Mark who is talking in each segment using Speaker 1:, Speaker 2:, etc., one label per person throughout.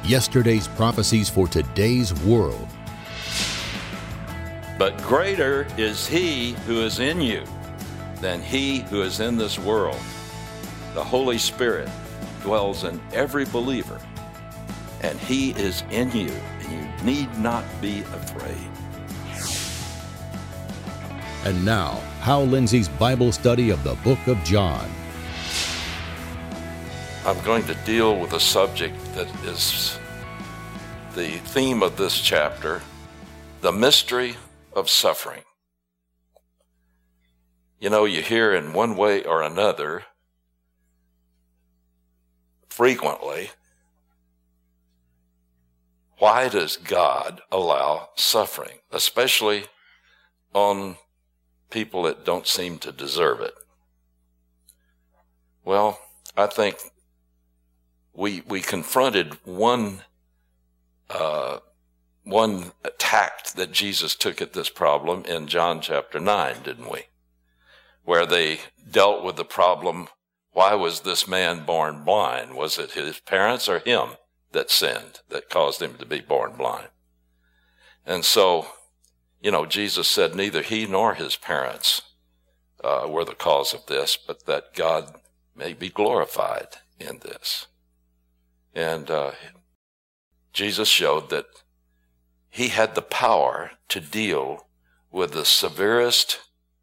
Speaker 1: Yesterday's prophecies for today's world.
Speaker 2: But greater is he who is in you than he who is in this world. The Holy Spirit dwells in every believer, and he is in you, and you need not be afraid.
Speaker 1: And now, Hal Lindsey's Bible study of the book of John.
Speaker 2: I'm going to deal with a subject that is the theme of this chapter, the mystery of suffering. You know, you hear in one way or another frequently, why does God allow suffering, especially on people that don't seem to deserve it? Well, I think we confronted one tact that Jesus took at this problem in John chapter 9, didn't we? Where they dealt with the problem, why was this man born blind? Was it his parents or him that sinned that caused him to be born blind? And so, you know, Jesus said neither he nor his parents were the cause of this, but that God may be glorified in this. And Jesus showed that he had the power to deal with the severest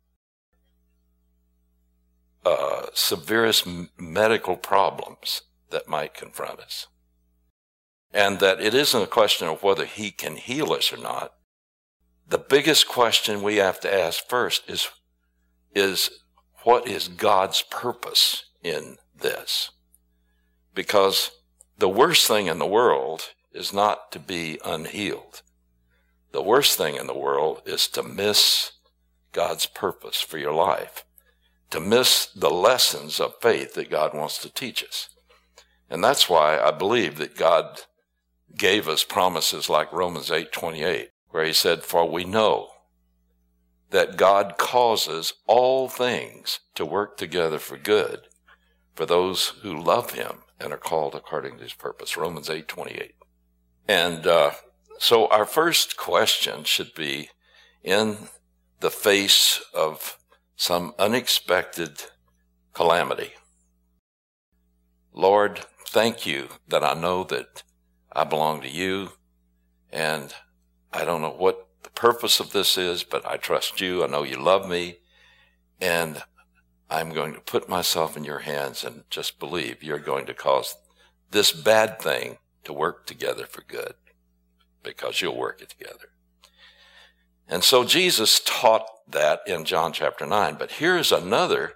Speaker 2: medical problems that might confront us. And that it isn't a question of whether he can heal us or not. The biggest question we have to ask first is what is God's purpose in this? Because the worst thing in the world is not to be unhealed. The worst thing in the world is to miss God's purpose for your life, to miss the lessons of faith that God wants to teach us. And that's why I believe that God gave us promises like Romans 8:28, where he said, "For we know that God causes all things to work together for good for those who love him and are called according to his purpose." Romans 8:28. And so our first question should be, in the face of some unexpected calamity, Lord, thank you that I know that I belong to you, and I don't know what the purpose of this is, but I trust you. I know you love me, and I'm going to put myself in your hands and just believe you're going to cause this bad thing to work together for good, because you'll work it together. And so Jesus taught that in John chapter 9. But here's another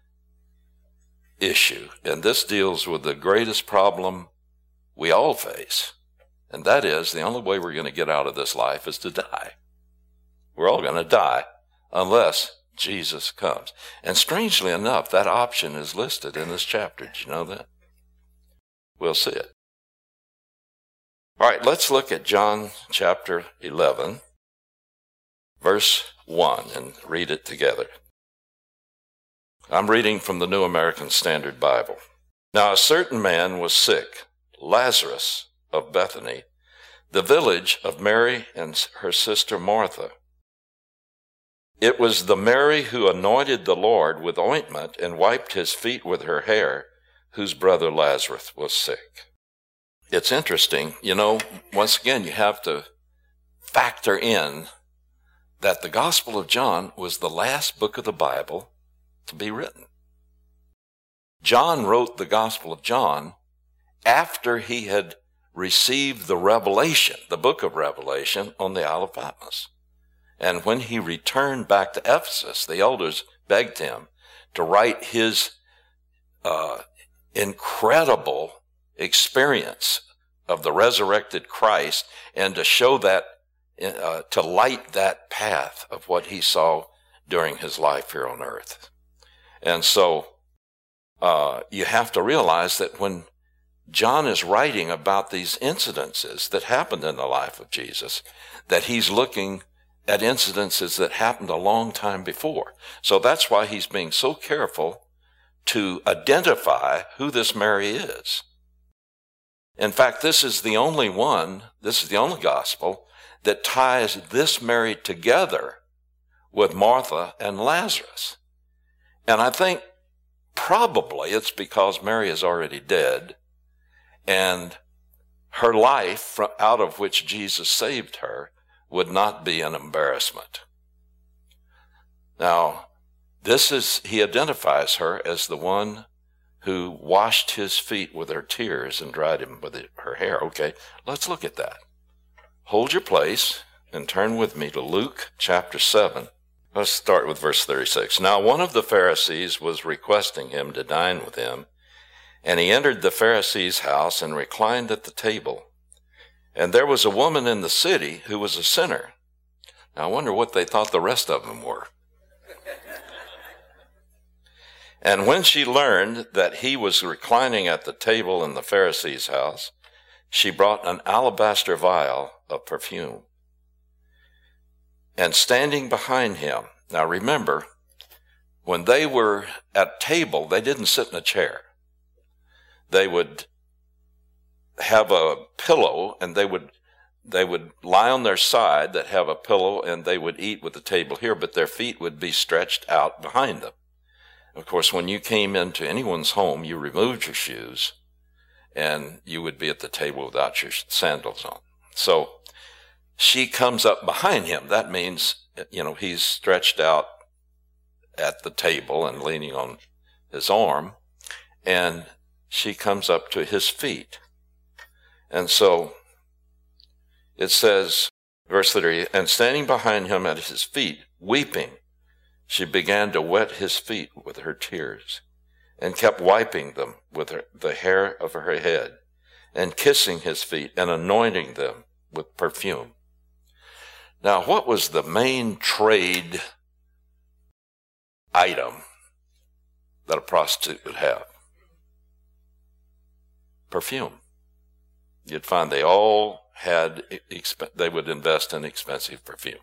Speaker 2: issue, and this deals with the greatest problem we all face, and that is the only way we're going to get out of this life is to die. We're all going to die unless Jesus comes. And strangely enough, that option is listed in this chapter. Did you know that? We'll see it. All right, let's look at John chapter 11, verse 1, and read it together. I'm reading from the New American Standard Bible. Now a certain man was sick, Lazarus of Bethany, the village of Mary and her sister Martha. It was the Mary who anointed the Lord with ointment and wiped his feet with her hair, whose brother Lazarus was sick. It's interesting, you know, once again, you have to factor in that the Gospel of John was the last book of the Bible to be written. John wrote the Gospel of John after he had received the revelation, the book of Revelation, on the Isle of Patmos. And when he returned back to Ephesus, the elders begged him to write his incredible experience of the resurrected Christ and to show that, to light that path of what he saw during his life here on earth. And so you have to realize that when John is writing about these incidences that happened in the life of Jesus, that he's looking at incidences that happened a long time before. So that's why he's being so careful to identify who this Mary is. In fact, this is the only gospel that ties this Mary together with Martha and Lazarus. And I think probably it's because Mary is already dead, and her life out of which Jesus saved her would not be an embarrassment. Now, he identifies her as the one who washed his feet with her tears and dried him with her hair. Okay, let's look at that. Hold your place and turn with me to Luke chapter 7. Let's start with verse 36. Now one of the Pharisees was requesting him to dine with him, and he entered the Pharisee's house and reclined at the table. And there was a woman in the city who was a sinner. Now I wonder what they thought the rest of them were. And when she learned that he was reclining at the table in the Pharisee's house, she brought an alabaster vial of perfume. And standing behind him, now remember, when they were at table, they didn't sit in a chair. They would have a pillow, and they would lie on their side that have a pillow, and they would eat with the table here, but their feet would be stretched out behind them. Of course, when you came into anyone's home, you removed your shoes, and you would be at the table without your sandals on. So she comes up behind him. That means, he's stretched out at the table and leaning on his arm, and she comes up to his feet. And so it says, verse 30, and standing behind him at his feet, weeping, she began to wet his feet with her tears, and kept wiping them with the hair of her head, and kissing his feet, and anointing them with perfume. Now, what was the main trade item that a prostitute would have? Perfume. You'd find they all they would invest in expensive perfume.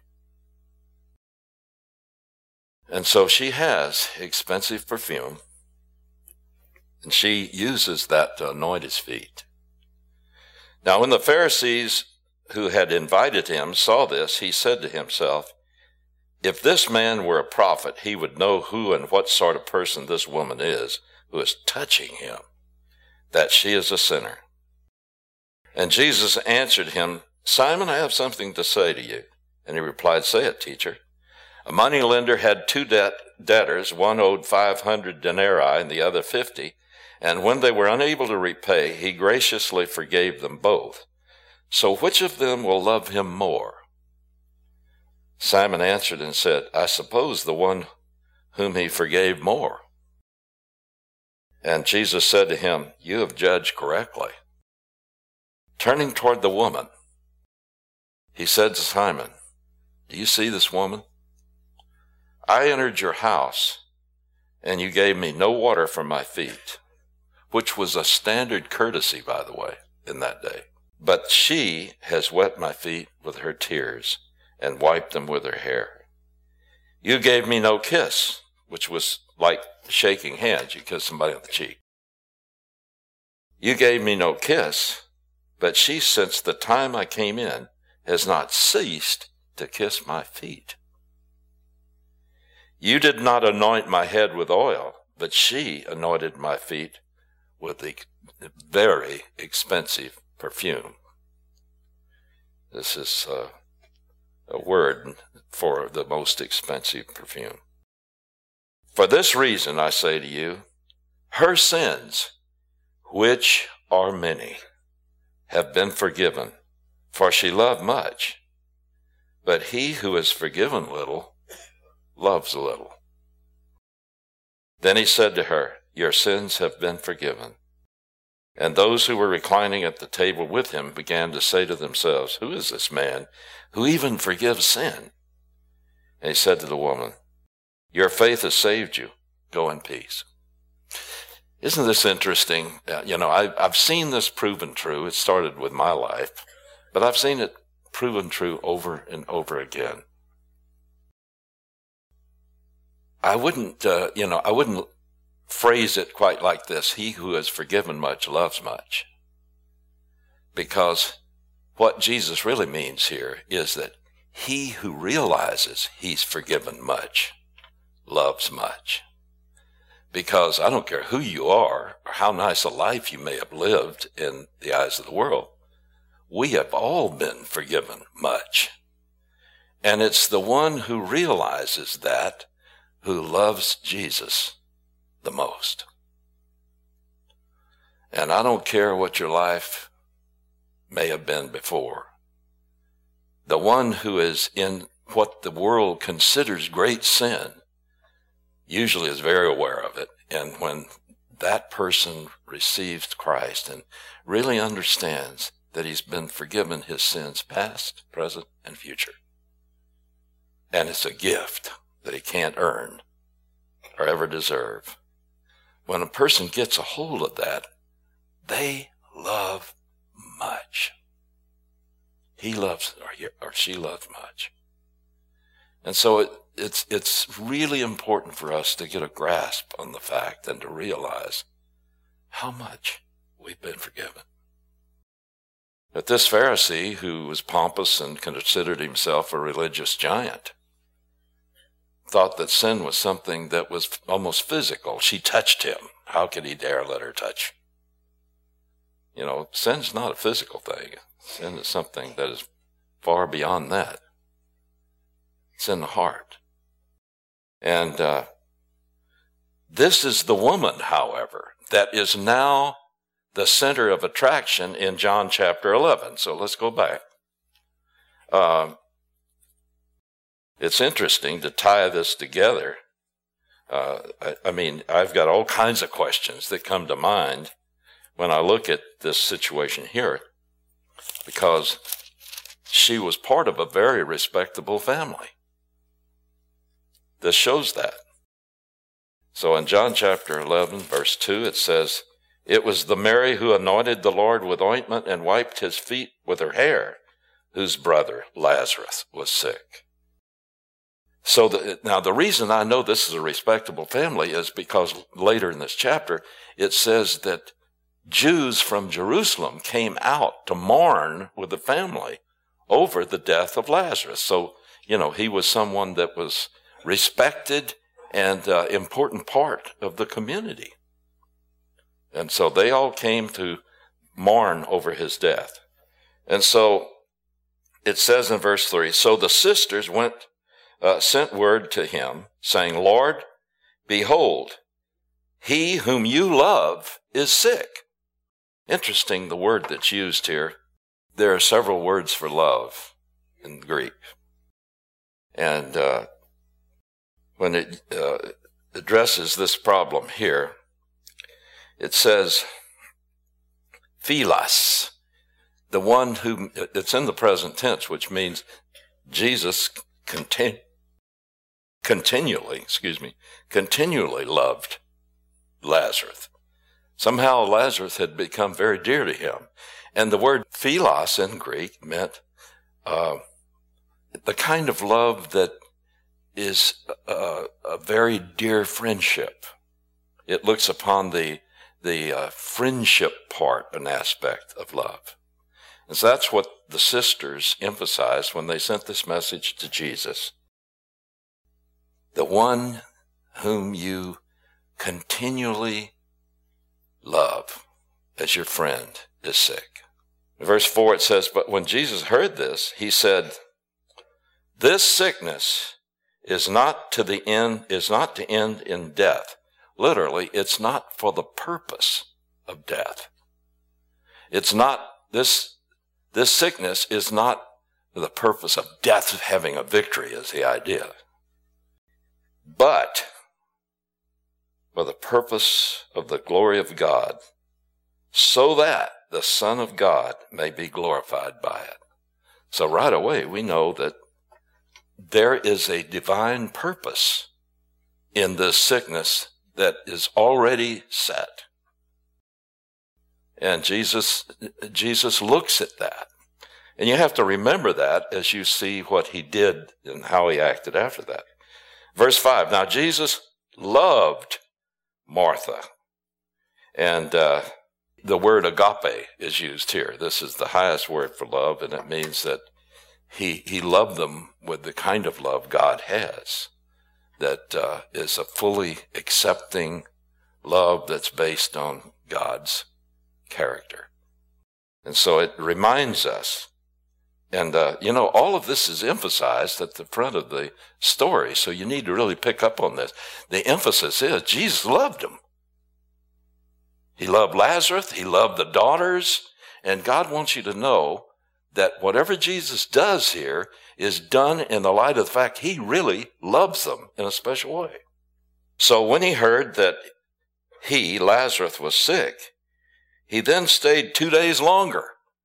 Speaker 2: And so she has expensive perfume, and she uses that to anoint his feet. Now, when the Pharisees who had invited him saw this, he said to himself, if this man were a prophet, he would know who and what sort of person this woman is who is touching him, that she is a sinner. And Jesus answered him, Simon, I have something to say to you. And he replied, say it, teacher. A moneylender had two debtors, one owed 500 denarii and the other 50, and when they were unable to repay, he graciously forgave them both. So which of them will love him more? Simon answered and said, I suppose the one whom he forgave more. And Jesus said to him, you have judged correctly. Turning toward the woman, he said to Simon, do you see this woman? I entered your house, and you gave me no water for my feet, which was a standard courtesy, by the way, in that day. But she has wet my feet with her tears and wiped them with her hair. You gave me no kiss, which was like shaking hands. You kiss somebody on the cheek. You gave me no kiss, but she, since the time I came in, has not ceased to kiss my feet. You did not anoint my head with oil, but she anointed my feet with the very expensive perfume. This is a word for the most expensive perfume. For this reason, I say to you, her sins, which are many, have been forgiven, for she loved much. But he who is forgiven little loves little. Then he said to her, your sins have been forgiven. And those who were reclining at the table with him began to say to themselves, who is this man who even forgives sin? And he said to the woman, your faith has saved you. Go in peace. Isn't this interesting? I've seen this proven true. It started with my life, but I've seen it proven true over and over again. I wouldn't phrase it quite like this. He who has forgiven much loves much. Because what Jesus really means here is that he who realizes he's forgiven much loves much. Because I don't care who you are or how nice a life you may have lived in the eyes of the world, we have all been forgiven much. And it's the one who realizes that who loves Jesus the most. And I don't care what your life may have been before. The one who is in what the world considers great sin usually is very aware of it. And when that person receives Christ and really understands that he's been forgiven his sins past, present, and future, and it's a gift that he can't earn or ever deserve, when a person gets a hold of that, they love much. He loves, or she loves much. And so it's really important for us to get a grasp on the fact and to realize how much we've been forgiven. But this Pharisee, who was pompous and considered himself a religious giant, thought that sin was something that was almost physical. She touched him. How could he dare let her touch? You know, sin's not a physical thing. Sin is something that is far beyond that. It's in the heart. And this is the woman, however, that is now the center of attraction in John chapter 11. So let's go back. It's interesting to tie this together. I mean, I've got all kinds of questions that come to mind when I look at this situation here, because she was part of a very respectable family. This shows that. So in John chapter 11, verse 2, it says, "It was the Mary who anointed the Lord with ointment and wiped his feet with her hair, whose brother Lazarus was sick." So now the reason I know this is a respectable family is because later in this chapter, it says that Jews from Jerusalem came out to mourn with the family over the death of Lazarus. So, you know, he was someone that was respected and important part of the community. And so they all came to mourn over his death. And so it says in verse 3, "So the sisters sent word to him, saying, 'Lord, behold, he whom you love is sick.'" Interesting, the word that's used here. There are several words for love in Greek. And when it addresses this problem here, it says, philos, the one who, it's in the present tense, which means Jesus continually loved Lazarus. Somehow Lazarus had become very dear to him. And the word philos in Greek meant the kind of love that is a very dear friendship. It looks upon the friendship part, an aspect of love. And so that's what the sisters emphasized when they sent this message to Jesus. The one whom you continually love as your friend is sick. In verse 4 it says, "But when Jesus heard this, he said, 'This sickness is not to end in death.'" Literally, it's not for the purpose of death. It's not, this sickness is not for the purpose of death having a victory is the idea, but for the purpose of the glory of God, so that the Son of God may be glorified by it. So right away we know that there is a divine purpose in this sickness that is already set. And Jesus looks at that. And you have to remember that as you see what he did and how he acted after that. Verse 5, "Now Jesus loved Martha." And the word agape is used here. This is the highest word for love, and it means that he loved them with the kind of love God has, that is a fully accepting love that's based on God's character. And so it reminds us, and all of this is emphasized at the front of the story, so you need to really pick up on this. The emphasis is Jesus loved them. He loved Lazarus, he loved the daughters, and God wants you to know that whatever Jesus does here is done in the light of the fact he really loves them in a special way. So when he heard that Lazarus, was sick, he then stayed 2 days longer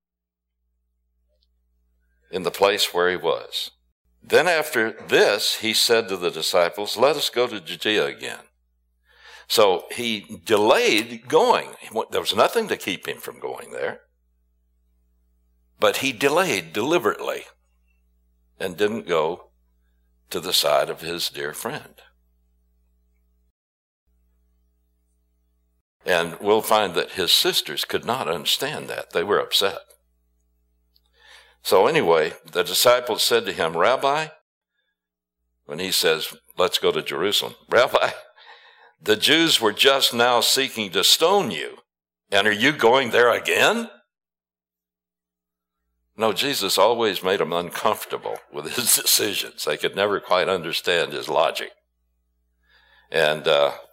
Speaker 2: in the place where he was. Then after this, he said to the disciples, "Let us go to Judea again." So he delayed going. There was nothing to keep him from going there. But he delayed deliberately and didn't go to the side of his dear friend. And we'll find that his sisters could not understand that. They were upset. So anyway, the disciples said to him, "Rabbi," when he says, "Let's go to Jerusalem," "Rabbi, the Jews were just now seeking to stone you, and are you going there again?" No, Jesus always made them uncomfortable with his decisions. They could never quite understand his logic. And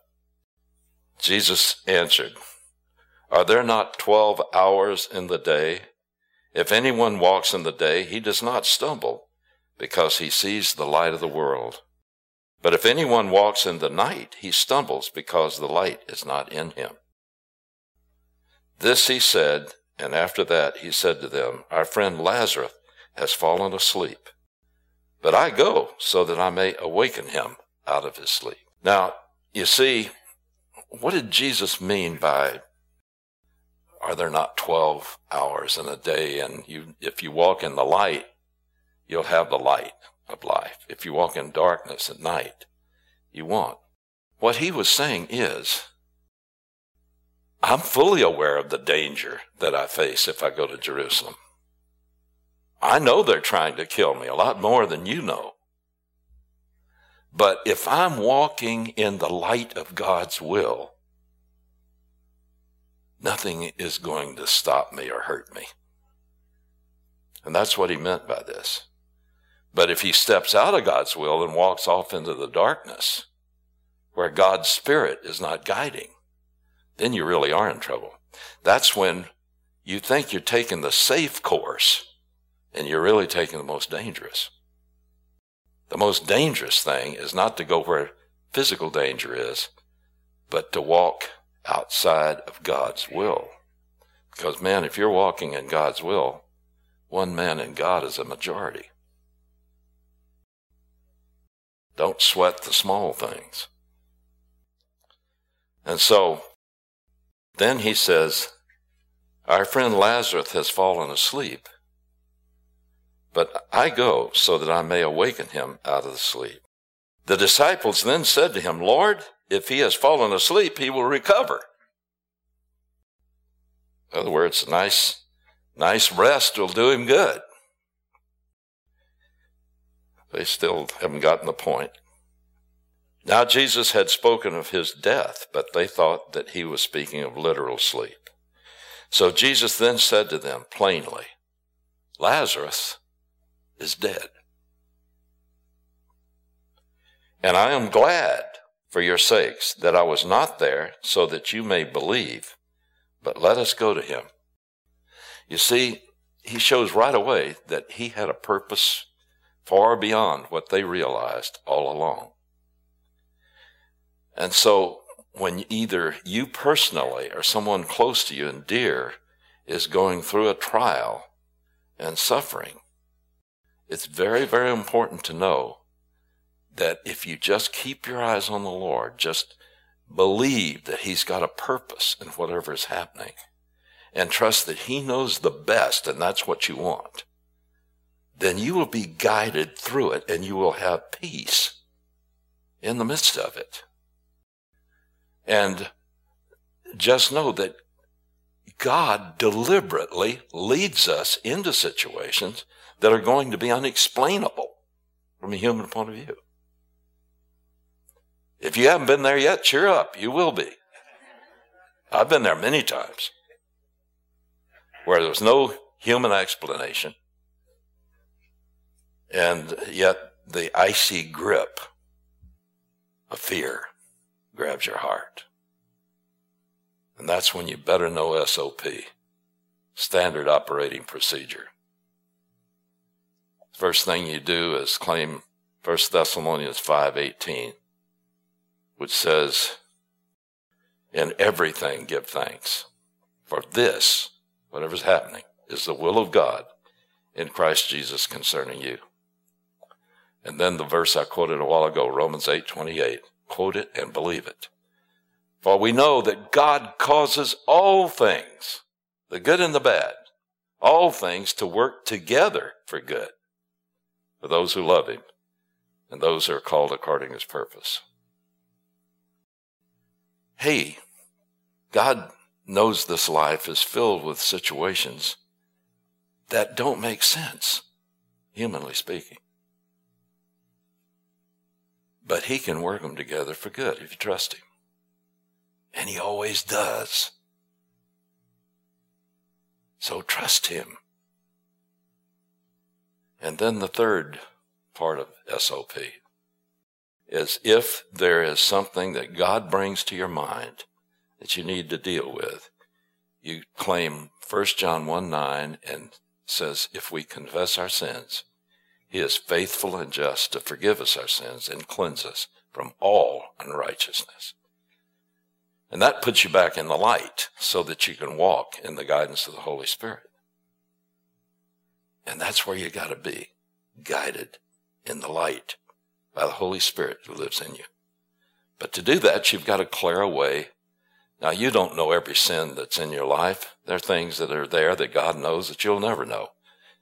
Speaker 2: Jesus answered, "Are there not 12 hours in the day? If anyone walks in the day, he does not stumble, because he sees the light of the world. But if anyone walks in the night, he stumbles, because the light is not in him." This he said, and after that he said to them, "Our friend Lazarus has fallen asleep, but I go so that I may awaken him out of his sleep." Now, you see, what did Jesus mean by, are there not 12 hours in a day? And if you walk in the light, you'll have the light of life. If you walk in darkness at night, you won't. What he was saying is, I'm fully aware of the danger that I face if I go to Jerusalem. I know they're trying to kill me a lot more than you know. But if I'm walking in the light of God's will, nothing is going to stop me or hurt me. And that's what he meant by this. But if he steps out of God's will and walks off into the darkness, where God's Spirit is not guiding, then you really are in trouble. That's when you think you're taking the safe course, and you're really taking the most dangerous. The most dangerous thing is not to go where physical danger is, but to walk outside of God's will. Because, man, if you're walking in God's will, one man in God is a majority. Don't sweat the small things. And so, then he says, "Our friend Lazarus has fallen asleep, but I go so that I may awaken him out of the sleep." The disciples then said to him, "Lord, if he has fallen asleep, he will recover." In other words, nice rest will do him good. They still haven't gotten the point. Now Jesus had spoken of his death, but they thought that he was speaking of literal sleep. So Jesus then said to them plainly, "Lazarus is dead. And I am glad for your sakes that I was not there, so that you may believe, but let us go to him." You see, he shows right away that he had a purpose far beyond what they realized all along. And so when either you personally or someone close to you and dear is going through a trial and suffering, it's very, very important to know that if you just keep your eyes on the Lord, just believe that he's got a purpose in whatever is happening, and trust that he knows the best and that's what you want, then you will be guided through it and you will have peace in the midst of it. And just know that God deliberately leads us into situations that are going to be unexplainable from a human point of view. If you haven't been there yet, cheer up. You will be. I've been there many times where there was no human explanation, and yet the icy grip of fear grabs your heart. And that's when you better know SOP, standard operating procedure. First thing you do is claim 1 Thessalonians 5:18, which says, in everything give thanks, for this, whatever's happening, is the will of God in Christ Jesus concerning you. And then the verse I quoted a while ago, Romans 8:28, quote it and believe it. For we know that God causes all things, the good and the bad, all things to work together for good, for those who love him and those who are called according to his purpose. Hey, God knows this life is filled with situations that don't make sense, humanly speaking. But he can work them together for good if you trust him. And he always does. So trust him. And then the third part of SOP is if there is something that God brings to your mind that you need to deal with, you claim 1 John 1:9 and says, if we confess our sins, he is faithful and just to forgive us our sins and cleanse us from all unrighteousness. And that puts you back in the light so that you can walk in the guidance of the Holy Spirit. And that's where you got to be, guided in the light by the Holy Spirit who lives in you. But to do that, you've got to clear away. Now, you don't know every sin that's in your life. There are things that are there that God knows that you'll never know.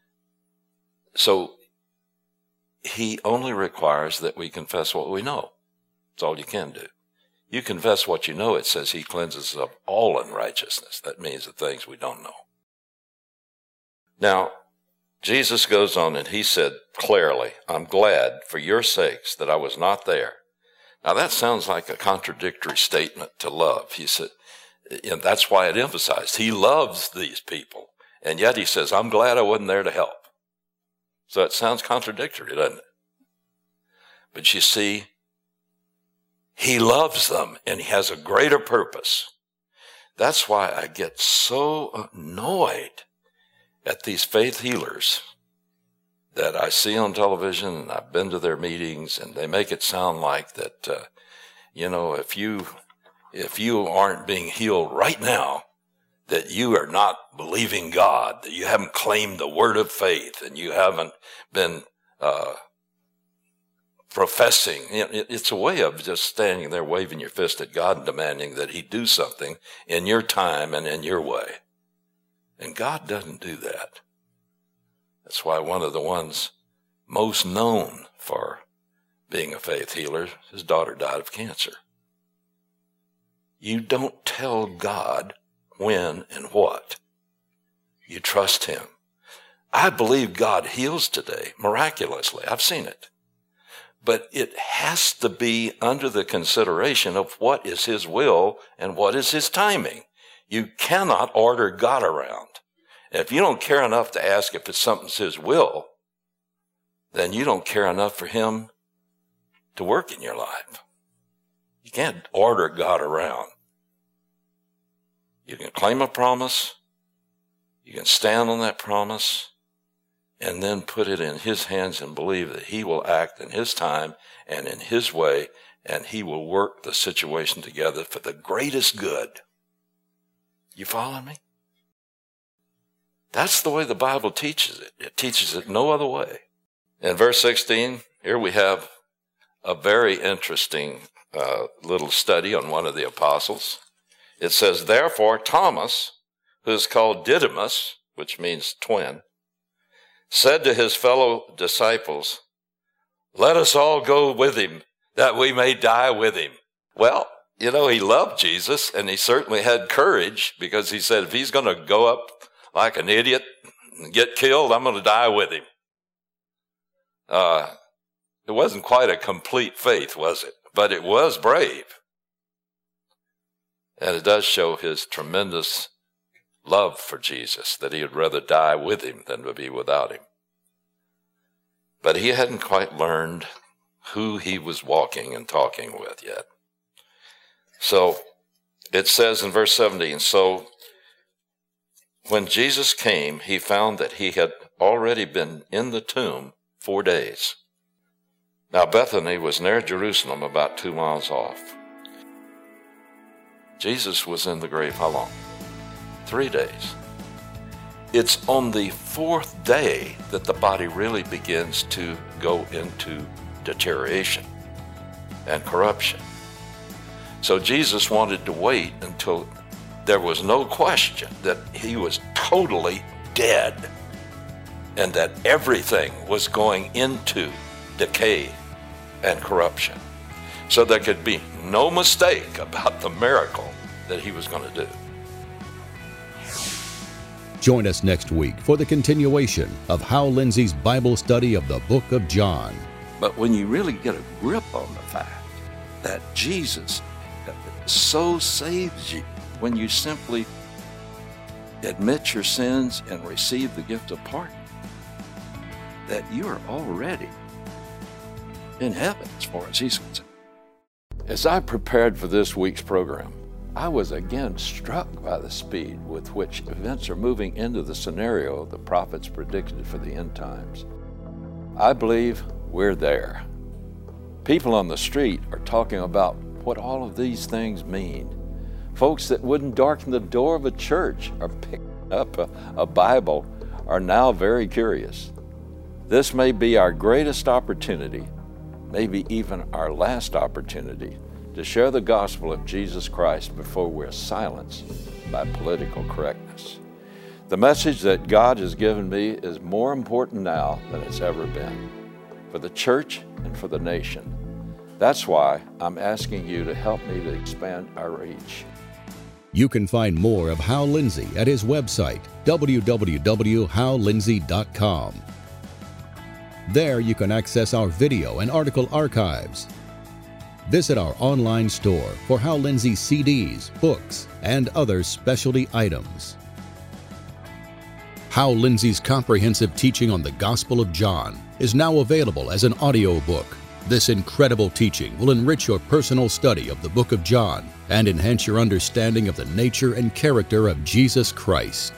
Speaker 2: So he only requires that we confess what we know. That's all you can do. You confess what you know, it says he cleanses us of all unrighteousness. That means the things we don't know. Now, Jesus goes on and he said clearly, I'm glad for your sakes that I was not there. Now that sounds like a contradictory statement to love. He said, and that's why it emphasized, he loves these people. And yet he says, I'm glad I wasn't there to help. So it sounds contradictory, doesn't it? But you see, he loves them and he has a greater purpose. That's why I get so annoyed at these faith healers that I see on television, and I've been to their meetings, and they make it sound like that, if you aren't being healed right now, that you are not believing God, that you haven't claimed the word of faith, and you haven't been professing. It's a way of just standing there waving your fist at God and demanding that he do something in your time and in your way. And God doesn't do that. That's why one of the ones most known for being a faith healer, his daughter died of cancer. You don't tell God when and what. You trust him. I believe God heals today, miraculously. I've seen it. But it has to be under the consideration of what is his will and what is his timing. You cannot order God around. And if you don't care enough to ask if it's something's his will, then you don't care enough for him to work in your life. You can't order God around. You can claim a promise, you can stand on that promise, and then put it in his hands and believe that he will act in his time and in his way, and he will work the situation together for the greatest good. You following me? That's the way the Bible teaches it. It teaches it no other way. In verse 16, here we have a very interesting little study on one of the apostles. It says, therefore Thomas, who is called Didymus, which means twin, said to his fellow disciples, let us all go with him, that we may die with him. Well, You know, he loved Jesus, and he certainly had courage, because he said, if he's going to go up like an idiot and get killed, I'm going to die with him. It wasn't quite a complete faith, was it? But it was brave. And it does show his tremendous love for Jesus, that he would rather die with him than to be without him. But he hadn't quite learned who he was walking and talking with yet. So it says in verse 17, so when Jesus came, he found that he had already been in the tomb 4 days. Now Bethany was near Jerusalem, about 2 miles off. Jesus was in the grave how long? 3 days. It's on the 4th day that the body really begins to go into deterioration and corruption. So Jesus wanted to wait until there was no question that he was totally dead and that everything was going into decay and corruption. So there could be no mistake about the miracle that he was going to do.
Speaker 1: Join us next week for the continuation of Hal Lindsey's Bible study of the Book of John.
Speaker 2: But when you really get a grip on the fact that Jesus so saves you, when you simply admit your sins and receive the gift of pardon, that you are already in heaven as far as he's concerned. As I prepared for this week's program, I was again struck by the speed with which events are moving into the scenario the prophets predicted for the end times. I believe we're there. People on the street are talking about what all of these things mean. Folks that wouldn't darken the door of a church or pick up a Bible are now very curious. This may be our greatest opportunity, maybe even our last opportunity, to share the gospel of Jesus Christ before we're silenced by political correctness. The message that God has given me is more important now than it's ever been, for the church and for the nation. That's why I'm asking you to help me to expand our reach.
Speaker 1: You can find more of Hal Lindsey at his website, www.hallindsey.com. There you can access our video and article archives. Visit our online store for Hal Lindsey CDs, books, and other specialty items. Hal Lindsey's comprehensive teaching on the Gospel of John is now available as an audiobook. This incredible teaching will enrich your personal study of the book of John and enhance your understanding of the nature and character of Jesus Christ.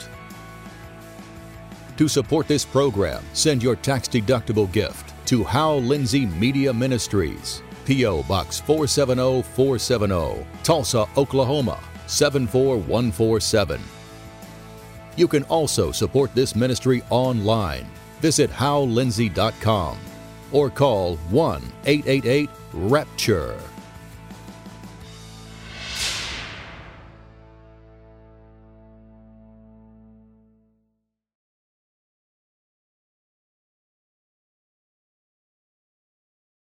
Speaker 1: To support this program, send your tax-deductible gift to Hal Lindsey Media Ministries, P.O. Box 470470, Tulsa, Oklahoma 74147. You can also support this ministry online. Visit hallindsey.com or call 1-888-RAPTURE.